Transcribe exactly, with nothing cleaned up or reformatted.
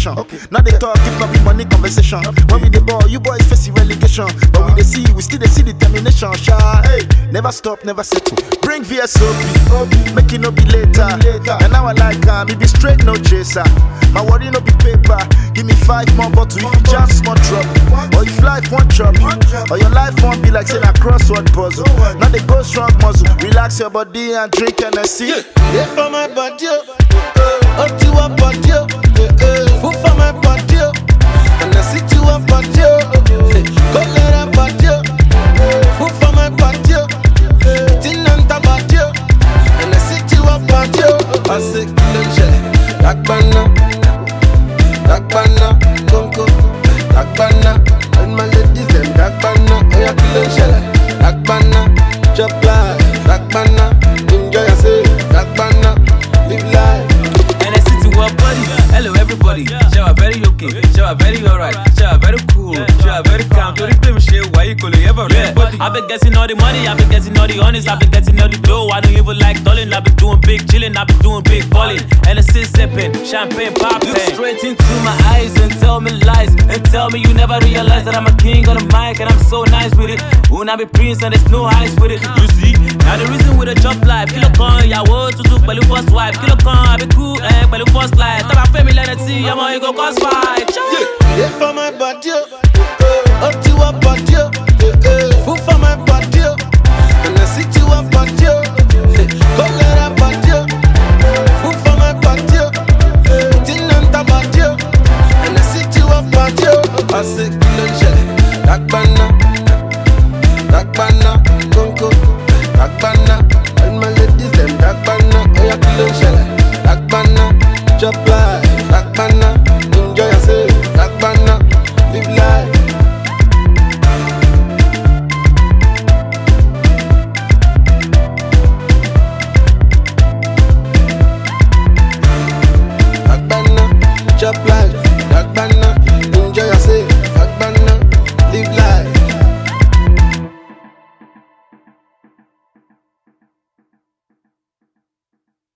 station. Okay. Now they talk, if not be money conversation. Okay. When we the ball, you boys facing relegation. But uh-huh. we they see, we still they see determination. Sha, hey, never stop, never settle. Bring V S O P, make it no be later. later. And now I like um, it be straight, no chaser. My worry no be paper. Give me five more bottles if you jam small drop. Or if life won't chop, or your life won't be like saying a crossword puzzle. Now they go strong muscle. Relax your body and drink and see. Yeah, yeah for my body, up to a body, food for my body, and I sit to a body, go let a body, food for my body, tin and tabati, and I sit to a body. I say kilonche, dakbana, dakbana, konko, dakbana, and my ladies them dakbana, oya kilonche, dakbana, chop life, dakbana, enjoy yourself, dakbana, live life. And I sit to our body. Hello everybody, show are very okay, show are very alright, show are very cool, show are very calm. Don't blame shit, why you call it ever yeah. I've been getting all the money, I've been getting all the honest, I've been getting all the dough. I don't even like dolling, I've been doing big chilling, I've been doing big balling. And I sit sipping, champagne popping. Look straight into my eyes and tell me lies, and tell me you never realize that I'm a king on the mic and I'm so nice with it. When I be prince and there's no ice with it. You see, now the reason with a job life, kilo con, ya wo to do pẹ̀lú first wife, kilo con, I be cool, eh, pẹ̀lú first life. Tell my family let it see, I'm on go cause fight. Yeah, yeah for my body, up to a body, food for my body, and I sit to a body, go let a body, food for my body, tin and tabati, and I sit to a body. I say kilonche, dakbana.